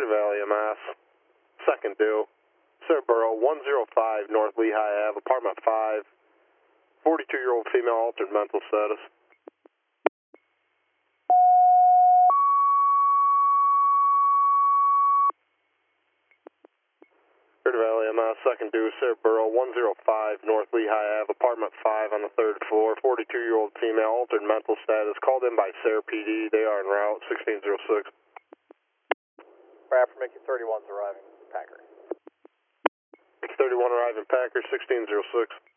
Valley MS, second due, Cerbero 105 North Lehigh Ave, apartment 5, 42-year-old female, altered mental status. Valley MS, second due, Cerbero 105 North Lehigh Ave, apartment 5 on the 3rd floor, 42-year-old female, altered mental status, called in by Sarah PD. They are en route, 1606. After making 31's arriving, Packer. 31 arriving, Packer, 1606.